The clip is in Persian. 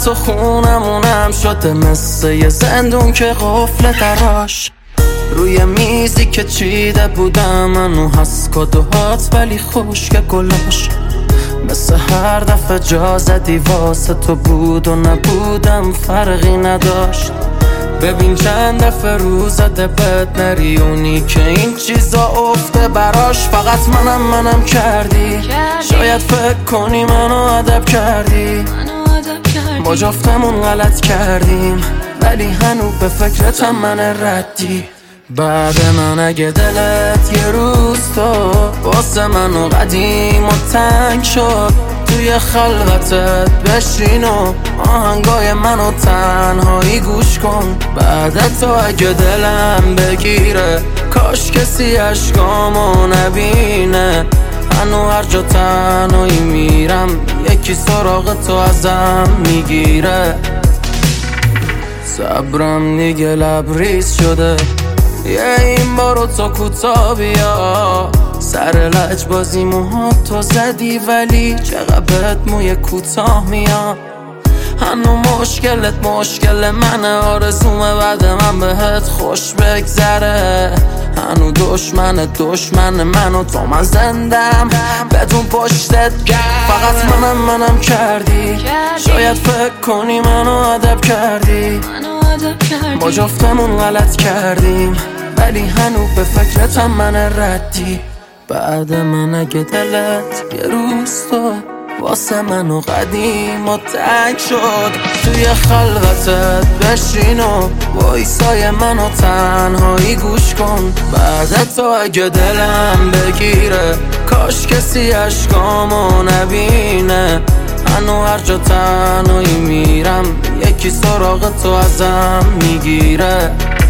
تو خونمونم شده مثل یه زندون که قفل دراش روی میزی که چیده بودم منو هست کادوهات ولی خشک گلاش مثل هر دفعه جا زدی واسه تو بود و نبودم فرقی نداشت ببین چند دفعه رو زده بد نری اونی که این چیزا افته براش فقط منم کردی شاید فکر کنی منو ادب کردی ما جفتمون غلط کردیم ولی هنو به فکرتم من ردی بعد من اگه دلت یه روز تو واسه منو قدیم و تنگ شد توی خلوتت بشین و آهنگای منو تنهایی گوش کن بعد تو اگه دلم بگیره کاش کسی عشقامو نبینه هنو هر جا تنهایی میرم یکی سراغ تو ازم میگیره صبرم دیگه لبریز شده یه این بارو تو کوتا بیا سر لج بازی موها تو زدی ولی چقدر بهت موی کوتاه میاد هنو مشکل منه آرزومه بعد من بهت خوش بگذره هنو دشمن من و تو من زندم بدون پشتت فقط منم کردی شاید فکر کنی منو ادب کردی ما جفتمون غلط کردیم ولی هنو به فکرتم من ردی بعد من اگه دلت یه روز تو واسه منو قدیم و تنگ شد توی خلوتت بشین و وایسای منو تنهایی گوش کن بعد تو اگه دلم بگیره کاش کسی عشقامو نبینه هنو هر جا تنهایی میرم یکی سراغ تو ازم میگیره